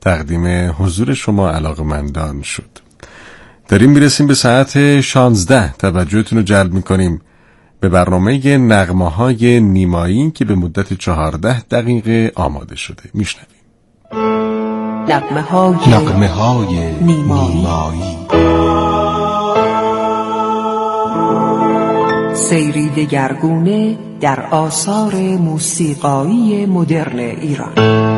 تقدیم حضور شما علاقه‌مندان شد. داریم میرسیم به ساعت 16. توجهتون رو جلب میکنیم به برنامه نغمه‌های نیمایی که به مدت 14 دقیقه آماده شده. میشنویم نغمه‌های نیمایی. سیری دگرگونه در آثار موسیقایی مدرن ایران.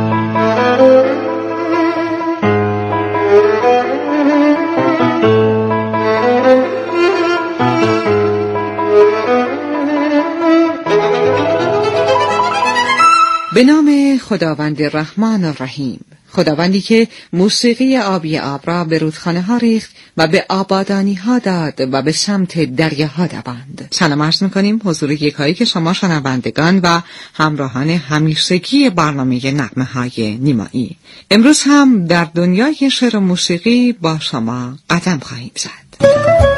به نام خداوند رحمان و رحیم، خداوندی که موسیقی آبی آب را به رودخانه ها ریخت و به آبادانی ها داد و به سمت دریاها دواند. سلام عرض می‌کنیم حضور یکایی که شما شنوندگان و همراهان همیشگی برنامه نغمه‌های نیمایی. امروز هم در دنیای شعر و موسیقی با شما قدم خواهیم زد.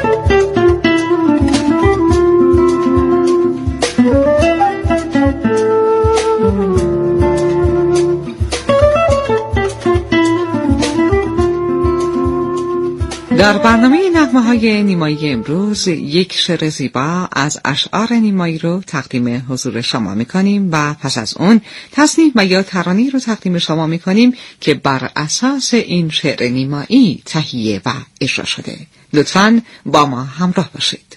در برنامه نغمه‌های نیمایی امروز یک شعر زیبا از اشعار نیمایی رو تقدیم حضور شما می‌کنیم و پس از اون تصنیف و یا ترانه‌ای رو تقدیم شما می‌کنیم که بر اساس این شعر نیمایی تهیه و اجرا شده. لطفاً با ما همراه باشید.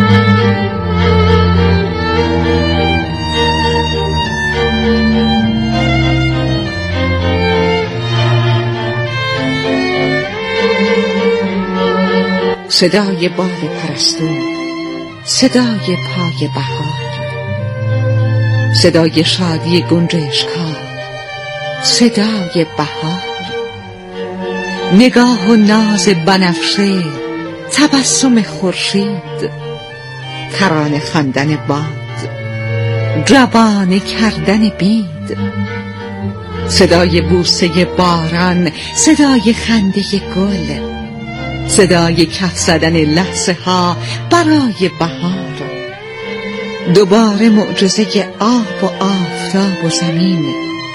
صدای باد پرستو، صدای پای بهار، صدای شادی گنجشک‌ها، صدای بهار، نگاه و ناز بنفشه، تبسم خورشید، ترانه خواندن باد، جوانه کردن بید، صدای بوسه باران، صدای خنده گل، صدای کف زدن لحظه ها برای بهار، دوباره معجزه آب و آفتاب و زمین،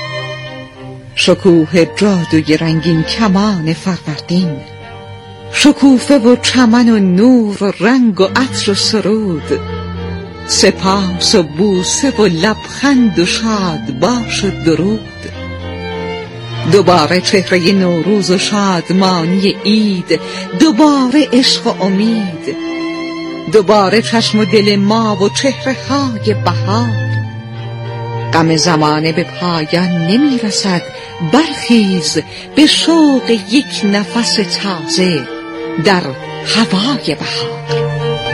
شکوه جادوی رنگین کمان فروردین، شکوفه و چمن و نور و رنگ و عطر و سرود، سپاس و بوسه و لبخند و شاد باش و درود، دوباره چهره نوروز و شادمانی عید، دوباره عشق و امید، دوباره چشم و دل ما و چهره های بهار. غم زمانه به پایان نمی رسد، برخیز به شوق یک نفس تازه در هوای بهار.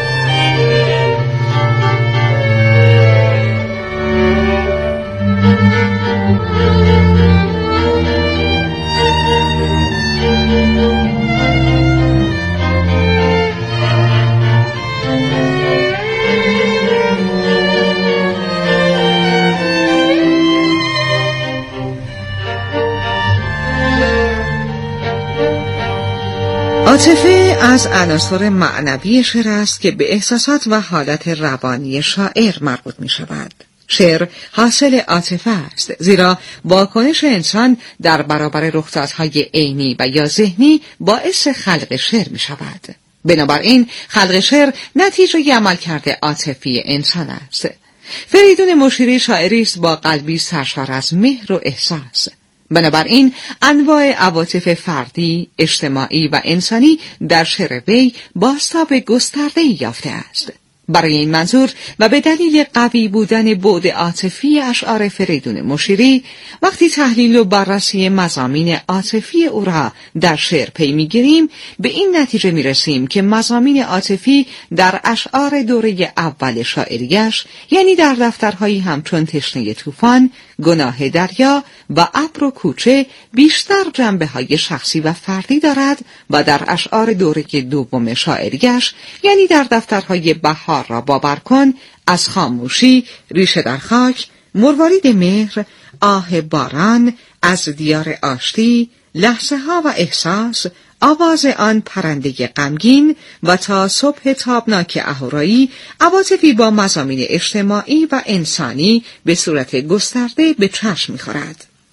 عاطفه از عناصر معنوی شعر است که به احساسات و حالت روانی شاعر مربوط می شود. شعر حاصل عاطفه است، زیرا واکنش انسان در برابر رخدادهای عینی و یا ذهنی باعث خلق شعر می شود. بنابراین خلق شعر نتیجه عملکرد عاطفی انسان است. فریدون مشیری شاعری است با قلبی سرشار از مهر و احساس. بنابراین انواع عواطف فردی، اجتماعی و انسانی در شعر وی بازتاب گسترده‌ای یافته است. برای این منظور و به دلیل قوی بودن بعد عاطفی اشعار فریدون مشیری، وقتی تحلیل و بررسی مضامین عاطفی او را در شعر پی می‌گیریم، به این نتیجه می‌رسیم که مضامین عاطفی در اشعار دوره اول شاعریش، یعنی در دفترهایی همچون تشنه طوفان، گناه دریا و ابر و کوچه، بیشتر جنبه‌های شخصی و فردی دارد و در اشعار دوره دوم شاعریش، یعنی در دفترهای بهار را باور کن، از خاموشی، ریشه در خاک، مروارید مهر، آه باران، از دیار آشتی، لحظه ها و احساس، آواز آن پرنده غمگین و تا صبح تابناک اهورایی، عواطفی با مضامین اجتماعی و انسانی به صورت گسترده به چشم می‌خورد.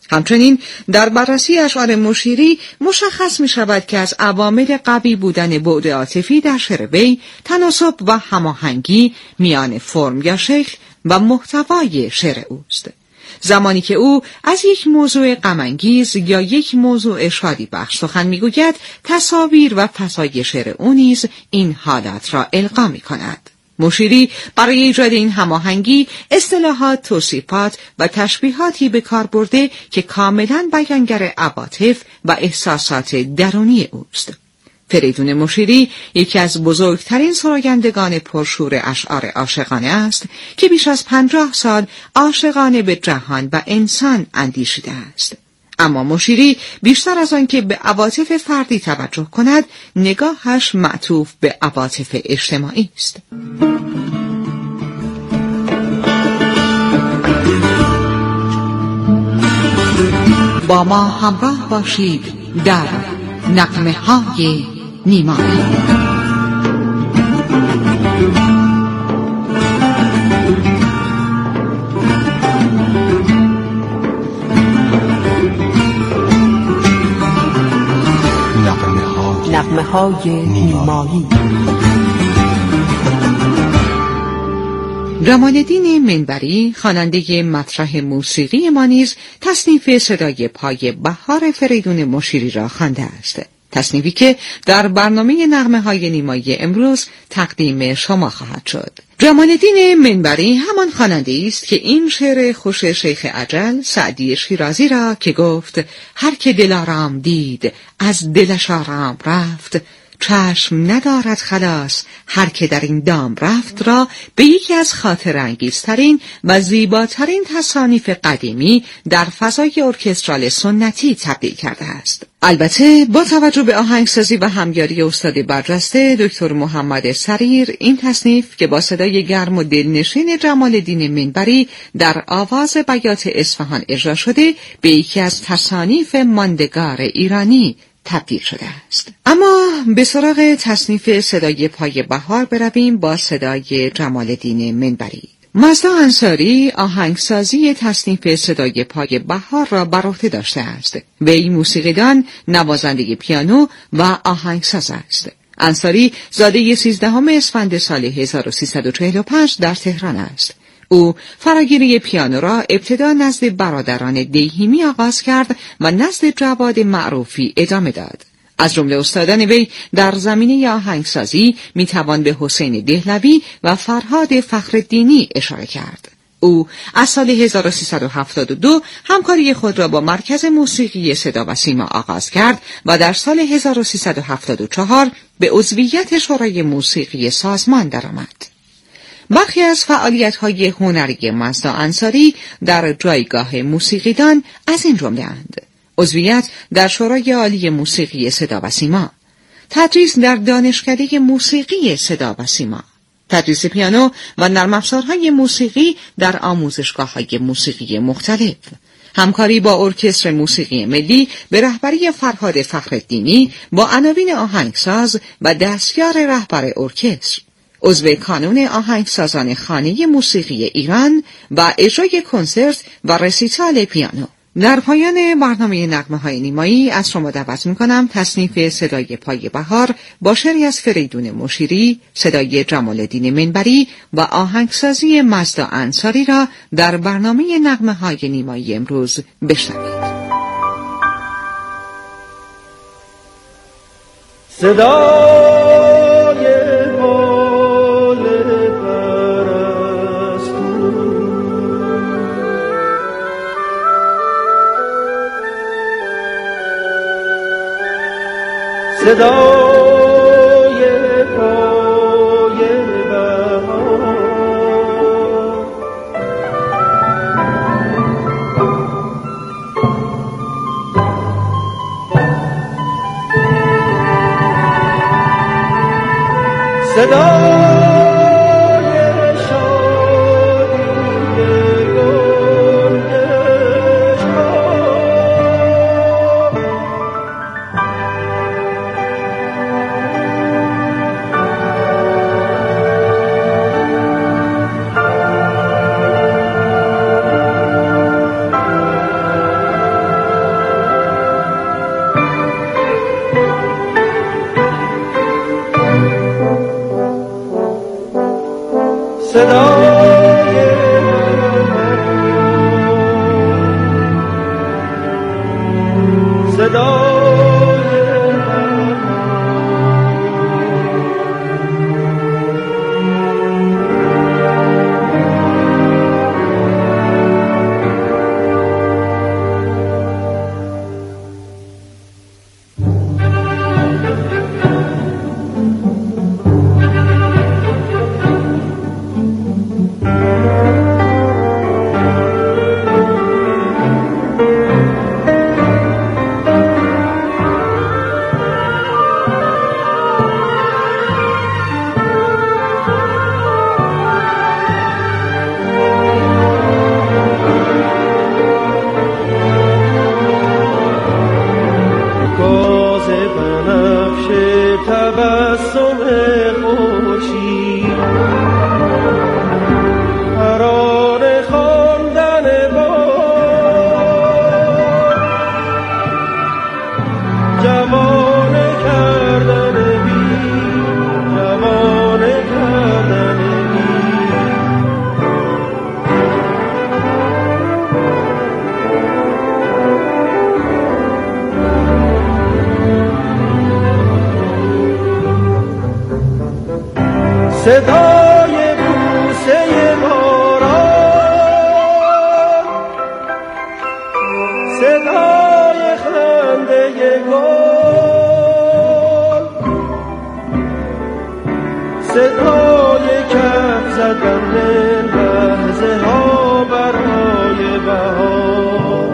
همچنین در بررسی اشعار مشیری مشخص می شود که از عوامل قوی بودن بعد عاطفی در شعر وی تناسب و هماهنگی میان فرم یا شکل و محتوای شعر اوست. زمانی که او از یک موضوع غم‌انگیز یا یک موضوع شادی بخش سخن میگوید، تصاویر و فضای شعر او نیز این حالت را القا می‌کند. مشیری برای ایجاد این هماهنگی اصطلاحات، توصیفات و تشبیهاتی به کار برده که کاملاً بیانگر عواطف و احساسات درونی اوست. فریدون مشیری یکی از بزرگترین سرایندگان پرشور اشعار عاشقانه است که بیش از 50 سال عاشقانه به جهان و انسان اندیشیده است. اما مشیری بیشتر از آن که به عواطف فردی توجه کند، نگاهش معطوف به عواطف اجتماعی است. با ما همراه باشید در نغمه‌های نیمایی. نغمه‌های نیمایی. جمال‌الدین منبری، خواننده مطرح موسیقی ما، نیز تصنیف صدای پای بهار فریدون مشیری را خوانده است. تصنیفی که در برنامه نغمه‌های نیمایی امروز تقدیم شما خواهد شد. جمال‌الدین منبری همان خواننده است که این شعر خوش شیخ اجل سعدی شیرازی را که گفت: هر که دلارام دید از دلش آرام رفت، چشم ندارد خلاص هر که در این دام رفت، را به یکی از خاطر انگیزترین و زیباترین تصانیف قدیمی در فضای ارکسترال سنتی تبدیل کرده است. البته با توجه به آهنگسازی و همیاری استاد برجسته دکتر محمد سریر، این تصنیف که با صدای گرم و دلنشین جمال‌الدین منبری در آواز بیات اصفهان اجرا شده، به یکی از تصانیف ماندگار ایرانی تبدیل شده است. اما به سراغ تصنیف صدای پای بهار برویم با صدای جمال‌الدین منبری. مزدا انصاری آهنگسازی تصنیف صدای پای بهار را بر عهده داشته است. وی موسیقیدان، نوازنده پیانو و آهنگساز است. انصاری زاده 13 اسفند سال 1345 در تهران است. او فراگیری پیانو را ابتدا نزد برادران دیهیمی آغاز کرد و نزد جواد معروفی ادامه داد. از جمله استادان وی در زمینه آهنگسازی میتوان به حسین دهلوی و فرهاد فخرالدینی اشاره کرد. او از سال 1372 همکاری خود را با مرکز موسیقی صدا و سیما آغاز کرد و در سال 1374 به عضویت شورای موسیقی سازمان درآمد. برخی از فعالیت‌های هنری مزدا انصاری در جایگاه موسیقیدان از این جمله اند: عضویت در شورای عالی موسیقی صدا و سیما، تدریس در دانشکده موسیقی صدا و سیما، تدریس پیانو و نرم افزارهای موسیقی در آموزشگاه‌های موسیقی مختلف، همکاری با ارکستر موسیقی ملی به رهبری فرهاد فخرالدینی با عناوین آهنگساز و دستیار رهبر ارکستر، عضو کانون آهنگسازان خانه موسیقی ایران و اجرای کنسرت و رسیتال پیانو. در پایان برنامه نغمه‌های نیمایی از شما دعوت می‌کنم تصنیف صدای پای بهار با شعری از فریدون مشیری، صدای جمال‌الدین منبری و آهنگسازی مزدا انصاری را در برنامه نغمه‌های نیمایی امروز بشنوید. صدای پای بهار، صدای صدای بوسه باران، صدای خنده گل، صدای کف زدن لحظه ها برای بهار.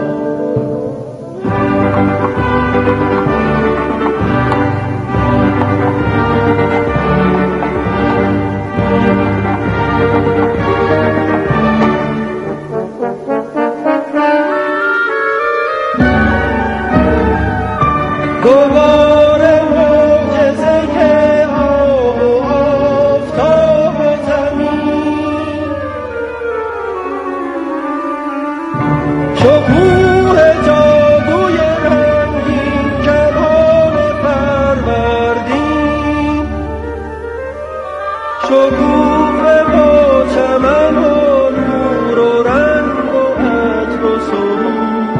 دوباره معجزه آفتاب و زمین، شکوه جادوی رنگین کمان فروردین، شکوه با چمن و نور و رنگ و عطر و سرود،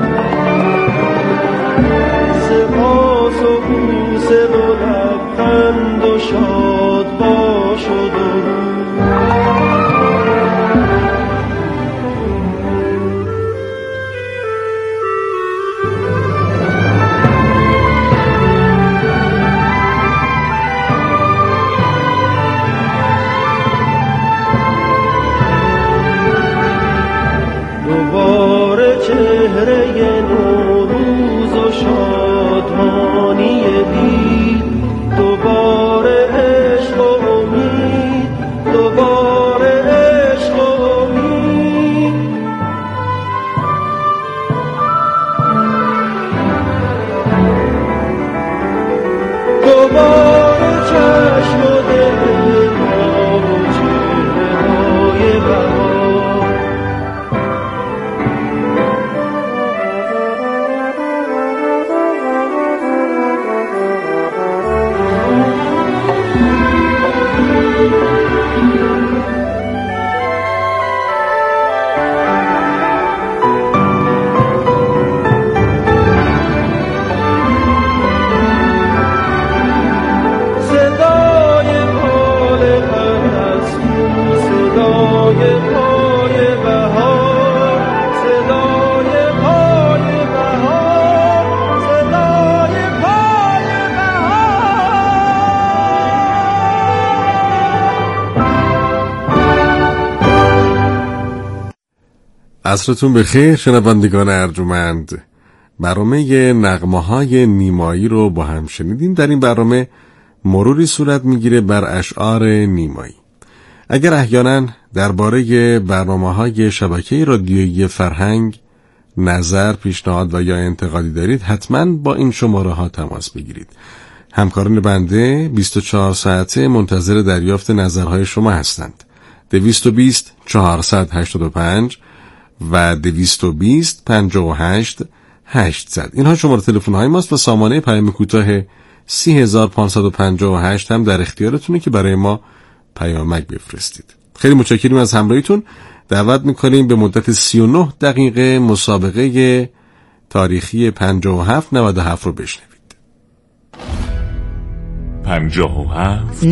سپاس و بوسه و لبخند و شاد باش و درود. دوباره چهره نوروز و شادمانی دید، دوباره عشق و امید، دوباره عشق و امید. دوباره چشم و دل ما و چهره های بهار. عصرتون بخیر شنوندگان ارجمند. برنامه نغمه‌های نیمایی رو با هم شنیدیم. در این برنامه مروری صورت میگیره بر اشعار نیمایی. اگر احیانا درباره برنامه‌های شبکه رادیویی فرهنگ نظر، پیشنهاد و یا انتقادی دارید، حتما با این شماره ها تماس بگیرید. همکاران بنده 24 ساعته منتظر دریافت نظرهای شما هستند. 220 485 و 220 58 800. اینها شماره تلفن های ماست و سامانه پیام کوتاه 30558 هم در اختیارتونه که برای ما پیامک بفرستید. خیلی متشکریم از همراهیتون. دعوت میکنیم به مدت 39 دقیقه مسابقه تاریخی 57-97 رو بشنوید. 57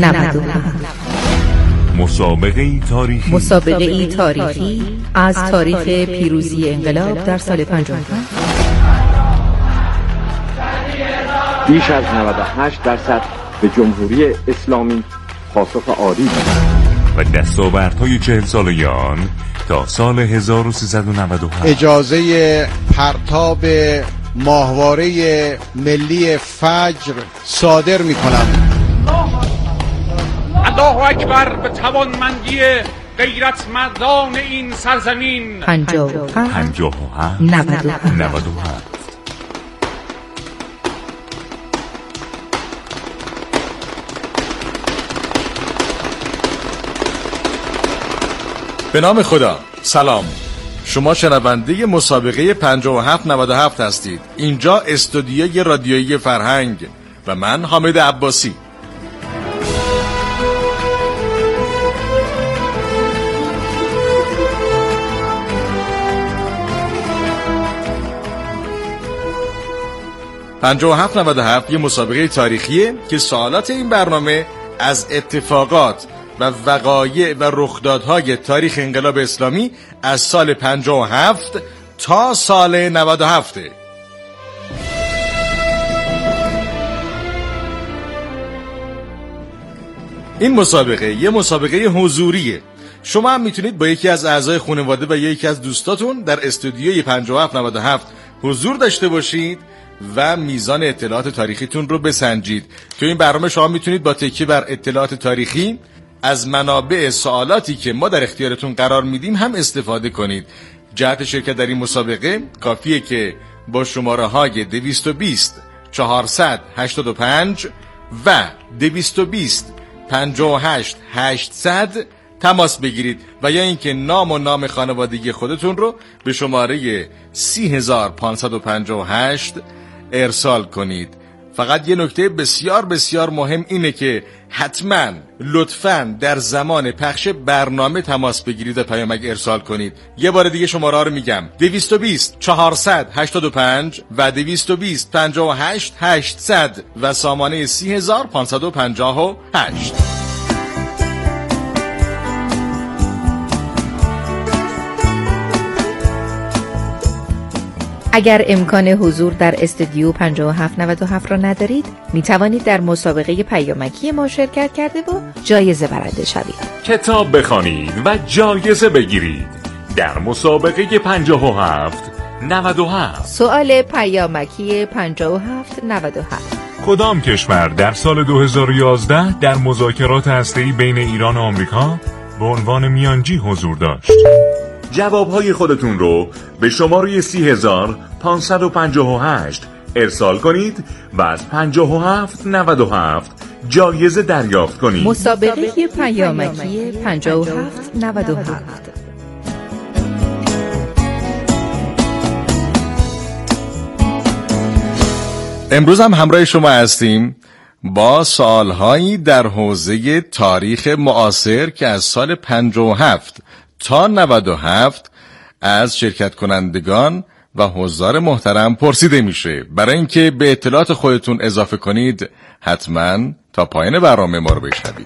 مسابقه تاریخی از تاریخ پیروزی انقلاب در سال 57. بیش از 98% به جمهوری اسلامی پاسخ عالی و دستاوردهای 40 سالیان تا سال 1397. اجازه پرتاب ماهواره ملی فجر صادر می کنم. الله اکبر به توانمندی غیرت مردان این سرزمین. 57 97. به نام خدا. سلام، شما شنونده مسابقه 57-97 هستید. اینجا استودیوی رادیویی فرهنگ و من حامد عباسی. « 57-97 یه مسابقه تاریخیه که سوالات این برنامه از اتفاقات و وقایع و رخدادهای تاریخ انقلاب اسلامی از سال 57 تا سال 97. این مسابقه یه مسابقه حضوریه. شما هم میتونید با یکی از اعضای خانواده و یکی از دوستاتون در استودیوی 57-97 حضور داشته باشید و میزان اطلاعات تاریخیتون رو بسنجید. تو این برنامه شما میتونید با تکیه بر اطلاعات تاریخی از منابع سوالاتی که ما در اختیارتون قرار میدیم هم استفاده کنید. جهت شرکت در این مسابقه کافیه که با شماره های 220 485 و 220 58 800 تماس بگیرید و یا اینکه نام و نام خانوادگی خودتون رو به شماره 30558 ارسال کنید. فقط یه نکته بسیار بسیار مهم اینه که حتما لطفاً در زمان پخش برنامه تماس بگیرید و پیامک ارسال کنید. یه بار دیگه شماره رو میگم: 220 485 و 220 58 800 و سامانه 30558. اگر امکان حضور در استودیو 57-97 را ندارید، می توانید در مسابقه پیامکی ما شرکت کرده و جایزه برنده شوید. کتاب بخوانید و جایزه بگیرید در مسابقه 57-97. سوال پیامکی 57-97: کدام کشور در سال 2011 در مذاکرات هسته‌ای بین ایران و آمریکا به عنوان میانجی حضور داشت؟ جوابهای خودتون رو به شماره 30558 ارسال کنید و از 57-97 جایزه دریافت کنید. مسابقه پیامکی 57-97. امروز هم همراه شما هستیم با سوالهایی در حوزه تاریخ معاصر که از سال 57 تا 97 از شرکت کنندگان و حضار محترم پرسیده میشه. برای اینکه به اطلاعات خودتون اضافه کنید حتما تا پایان برنامه ما رو بشنوید.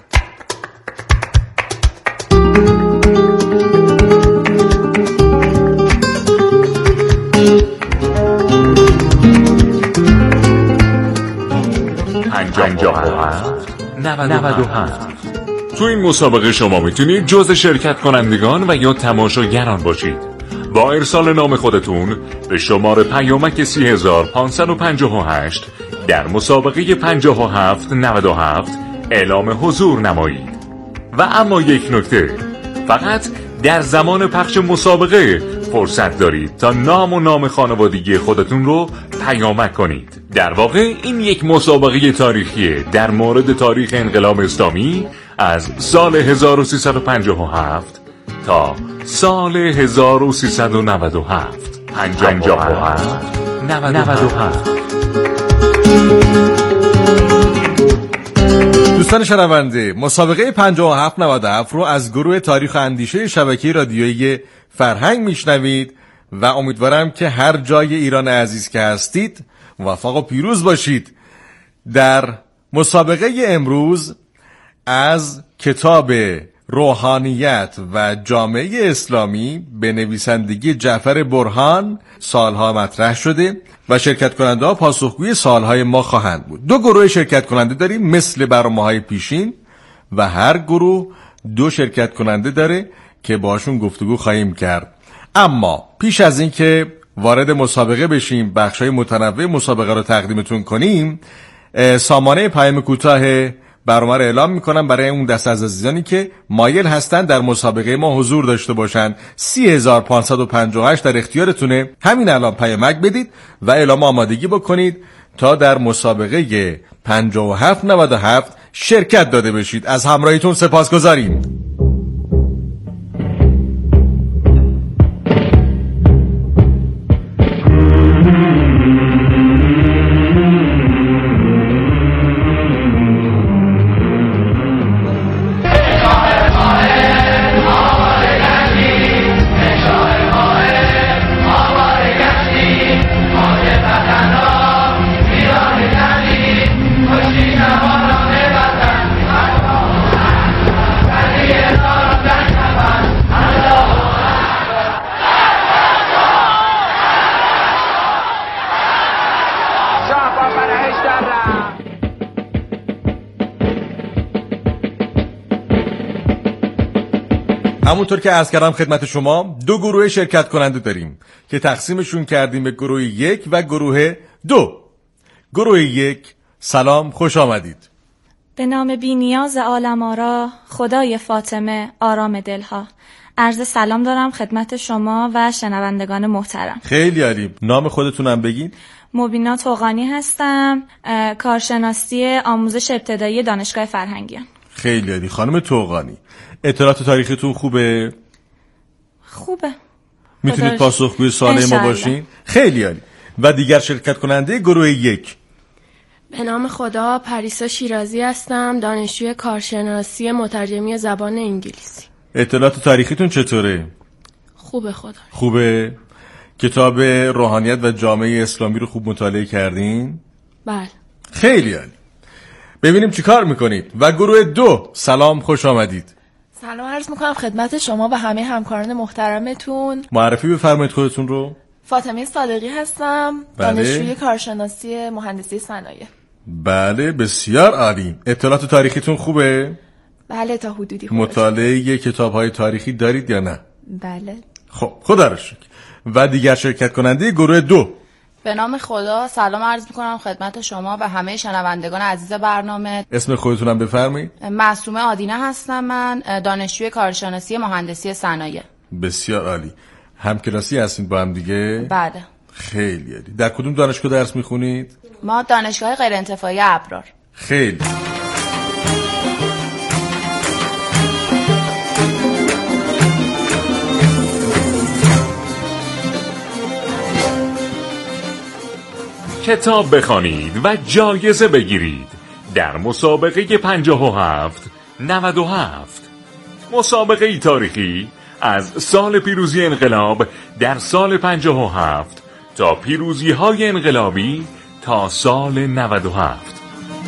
تو این مسابقه شما میتونید جزء شرکت کنندگان و یا تماشاگران باشید. با ارسال نام خودتون به شماره پیامک 30558 در مسابقه 57-97 اعلام حضور نمایید. و اما یک نکته: فقط در زمان پخش مسابقه فرصت دارید تا نام و نام خانوادگی خودتون رو پیامک کنید. در واقع این یک مسابقه تاریخیه در مورد تاریخ انقلاب اسلامی از سال 1357 تا سال 1397. 57-97. تو دوستان شنونده، مسابقه 5797 رو از گروه تاریخ و اندیشه شبکه رادیویی فرهنگ میشنوید و امیدوارم که هر جای ایران عزیز که هستید موفق و پیروز باشید. در مسابقه امروز از کتاب روحانیت و جامعه اسلامی به نویسندگی جعفر برهان سالها مطرح شده و شرکت کننده ها پاسخگوی سالهای ما خواهند بود. 2 گروه شرکت کننده داریم مثل برنامه‌های پیشین و هر گروه 2 شرکت کننده داره که باشون گفتگو خواهیم کرد. اما پیش از این که وارد مسابقه بشیم، بخشای متنوع مسابقه رو تقدیمتون کنیم، سامانه پیام کوتاه برنامه رو اعلام میکنم برای اون دسته از عزیزانی که مایل هستن در مسابقه ما حضور داشته باشن. 30558 در اختیارتونه. همین الان پیامک بدید و اعلام آمادگی بکنید تا در مسابقه 5797 شرکت داده بشید. از همراهیتون سپاسگزاریم. همونطور که عرض کردم خدمت شما 2 گروه شرکت کننده داریم که تقسیمشون کردیم به گروه 1 و گروه 2. گروه 1 سلام، خوش آمدید. به نام بی نیاز عالم آرا، خدای فاطمه آرام دلها، عرض سلام دارم خدمت شما و شنوندگان محترم. خیلی عالی. نام خودتونم بگید. مبینا توقانی هستم، کارشناسی آموزش ابتدایی دانشگاه فرهنگیان. خیلی عالی خانم توقانی. اطلاعات تاریخیتون خوبه؟ خوبه. میتونید پاسخگوی سوال ما باشین؟ خیلی عالی. و دیگر شرکت کننده گروه 1. به نام خدا پریسا شیرازی هستم، دانشجوی کارشناسی مترجمی زبان انگلیسی. اطلاعات تاریخیتون چطوره؟ خوبه خدا. خوبه؟ کتاب روحانیت و جامعه اسلامی رو خوب مطالعه کردین؟ بله. خیلی عالی. ببینیم چی کار میکنید. و گروه 2 سلام، خوش آمدید. سلام عرض میکنم خدمت شما و همه همکاران محترمتون. معرفی بفرمایید خودتون رو. فاطمه صادقی هستم، دانشجوی کارشناسی مهندسی صنایع. بله بسیار عالی. اطلاعات تاریخیتون خوبه؟ بله تا حدودی خوبه. مطالعه کتاب‌های تاریخی دارید یا نه؟ بله. خب خدا رو شکر. و دیگر شرکت کننده گروه 2. به نام خدا سلام عرض میکنم خدمت شما و همه شنوندگان عزیز برنامه. اسم خودتونم بفرمایید. معصومه آدینه هستم، من دانشجوی کارشناسی مهندسی صنایع. بسیار عالی. همکلاسی هستید با هم دیگه؟ بله. خیلی عالی. در کدوم دانشگاه درس میخونید؟ ما دانشگاه غیر انتفاعی ابرار. خیلی. کتاب بخوانید و جایزه بگیرید در مسابقه 5797. مسابقه تاریخی از سال پیروزی انقلاب در سال 57 تا پیروزی های انقلابی تا سال 97.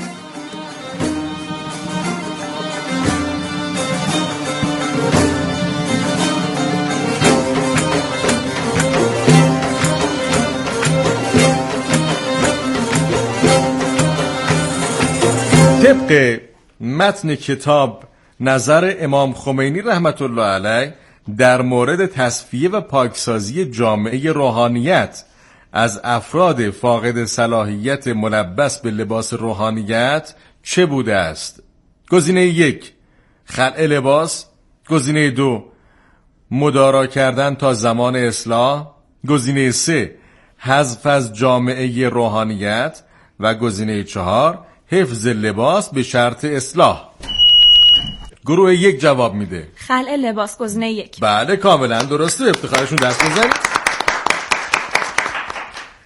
طبق متن کتاب نظر امام خمینی رحمت الله علیه در مورد تصفیه و پاکسازی جامعه روحانیت از افراد فاقد صلاحیت ملبس به لباس روحانیت چه بوده است؟ گزینه 1 خلع لباس، گزینه 2 مدارا کردن تا زمان اصلاح، گزینه 3 حذف از جامعه روحانیت و گزینه 4 حفظ لباس به شرط اصلاح. گروه 1 جواب میده. خلع لباس، گزینه 1. بله کاملا درسته، افتخارشون دست بزنید.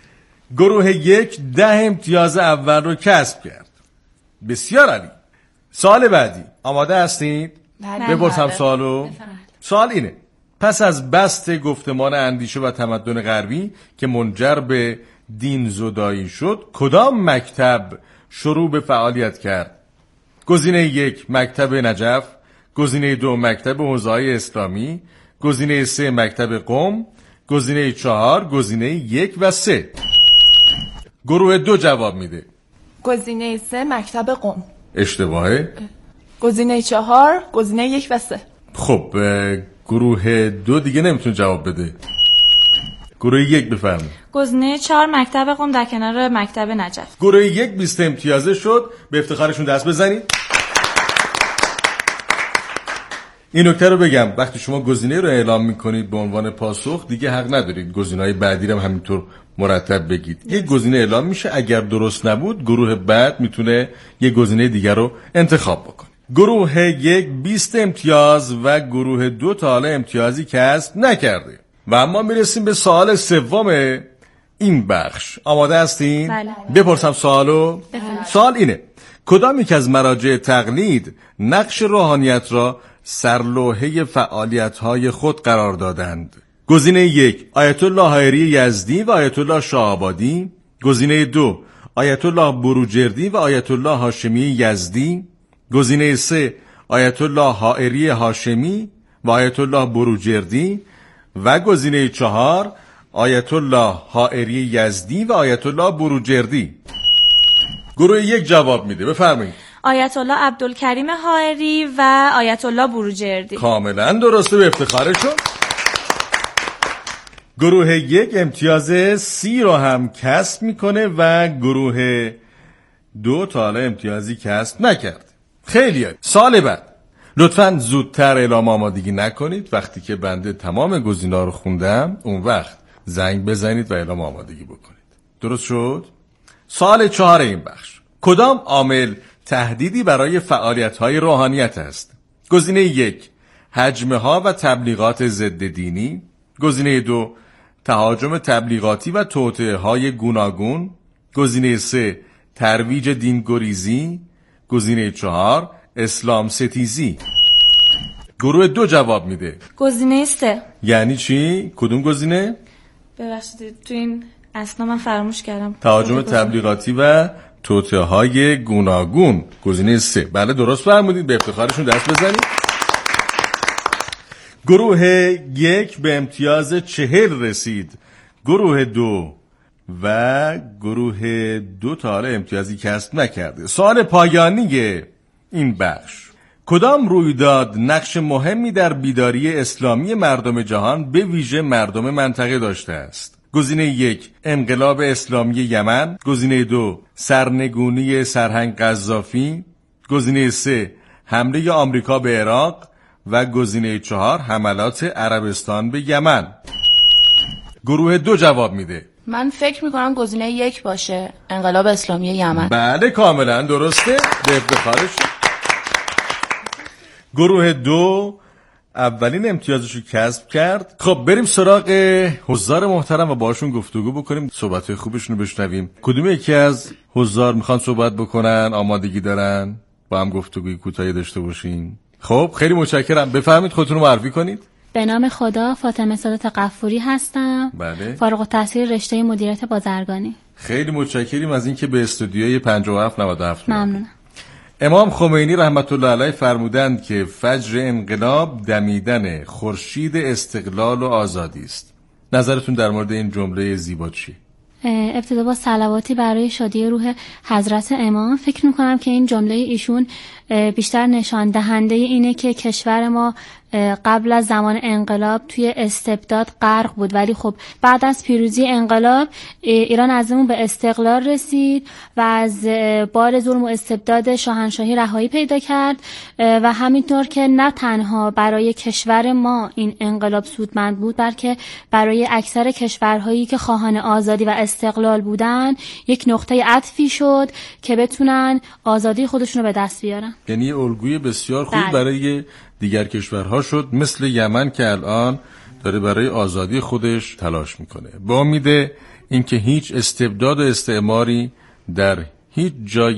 گروه 1 10 امتیاز اول رو کسب کرد. بسیار عالی. سوال بعدی، آماده هستید؟ بله. بپرسم سوالو. سوال اینه: پس از بسط گفتمان اندیشه و تمدن غربی که منجر به دین زدایی شد، کدام مکتب شروع به فعالیت کرد؟ گزینه 1 مکتب نجف، گزینه 2 مکتب حوزه‌های اسلامی، گزینه 3 مکتب قم، گزینه 4 گزینه 1 و 3. گروه 2 جواب میده. گزینه 3 مکتب قم. اشتباهه. گزینه 4 گزینه 1 و 3. خب گروه 2 دیگه نمیتونه جواب بده. گروه 1 بفرمایید. گزینه 4 مکتب قم در کنار مکتب نجف. گروه 1 20 امتیازه شد. به افتخارشون دست بزنید. این نکته رو بگم، وقتی شما گزینه رو اعلام میکنید به عنوان پاسخ، دیگه حق ندارید گزینه‌های بعدی رو هم همینطور مرتب بگید. یک گزینه اعلام میشه، اگر درست نبود گروه بعد میتونه یک گزینه دیگر رو انتخاب بکنه. گروه 1 20 امتیاز و گروه 2 تا حالا امتیازی کسب نکرده. و اما میرسیم به سوال سوم این بخش. آماده هستین؟ بله. بپرسم سوالو. سوال اینه: کدام یک از مراجع تقلید نقش روحانیت را سرلوحه فعالیت‌های خود قرار دادند؟ گزینه 1 آیت الله حائری یزدی و آیت الله شاه‌آبادی، گزینه 2 آیت الله بروجردی و آیت الله هاشمی یزدی، گزینه 3 آیت الله حائری هاشمی و آیت الله بروجردی و گزینه 4 آیت الله حائری یزدی و آیت الله بروجردی. گروه 1 جواب میده. بفرمایید. آیت الله عبدالکریم حائری و آیت الله بروجردی. کاملا درسته، به افتخارشون. گروه 1 امتیاز 30 رو هم کسب میکنه و گروه 2 تا حالا امتیازی کسب نکرد. خیلی عالی. سال بعد لطفاً زودتر اعلام آمادگی نکنید. وقتی که بنده تمام گزینه‌ها رو خوندم اون وقت زنگ بزنید و اعلام آمادگی بکنید. درست شد؟ سال 4 این بخش: کدام عامل تهدیدی برای فعالیت‌های روحانیت است؟ گزینه 1 هجمه‌ها و تبلیغات ضد دینی، گزینه 2 تهاجم تبلیغاتی و توطئه‌های گوناگون، گزینه 3 ترویج دینگریزی، گزینه 4 اسلام ستیزی. گروه 2 جواب میده. گزینه 3. یعنی چی؟ کدوم گزینه؟ ببخشید تو این اصلا من فراموش کردم. تهاجم تبلیغاتی و توطئه‌های گوناگون. گزینه 3. بله درست فرمودید، به افتخارشون دست بزنید. گروه 1 به امتیاز 40 رسید. گروه 2 و گروه 2 تا حالا امتیازی کسب نکرده. سوال پایانی این بخش: کدام رویداد نقش مهمی در بیداری اسلامی مردم جهان به ویژه مردم منطقه داشته است؟ گزینه 1 انقلاب اسلامی یمن، گزینه 2 سرنگونی سرهنگ قذافی، گزینه 3 حمله آمریکا به عراق و گزینه 4 حملات عربستان به یمن. گروه 2 جواب میده. من فکر میکنم گزینه 1 باشه، انقلاب اسلامی یمن. بله کاملا درسته، به افتخارش. گروه 2 اولین امتیازشو کسب کرد. خب بریم سراغ حضار محترم و باشون گفتگو بکنیم، صحبت خوبشون رو بشنویم. کدوم یکی از حضار میخوان صحبت بکنن؟ آمادگی دارن؟ با هم گفتگوی کوتاهی داشته باشیم. خب خیلی متشکرم. بفرمایید خودتون رو معرفی کنید. به نام خدا، فاطمه سادات غفوری هستم. بله. فارغ التحصیل رشته مدیریت بازرگانی. خیلی متشکریم از اینکه به استودیوی 5797 ممنونم. امام خمینی رحمت الله علیه فرمودند که فجر انقلاب دمیدن خورشید استقلال و آزادی است. نظرتون در مورد این جمله زیبا چیه؟ ابتدا با صلواتی برای شادی روح حضرت امام. فکر میکنم که این جمله ایشون بیشتر نشان دهنده اینه که کشور ما قبل از زمان انقلاب توی استبداد غرق بود، ولی خب بعد از پیروزی انقلاب ایران از اون به استقلال رسید و از بار ظلم و استبداد شاهنشاهی رهایی پیدا کرد و همینطور که نه تنها برای کشور ما این انقلاب سودمند بود، بلکه برای اکثر کشورهایی که خواهان آزادی و استقلال بودن یک نقطه عطفی شد که بتونن آزادی خودشون رو به دست بیارن. یعنی الگوی بسیار خوب برای دیگر کشورها شد، مثل یمن که الان داره برای آزادی خودش تلاش میکنه، با امید اینکه هیچ استبداد و استعماری در هیچ جای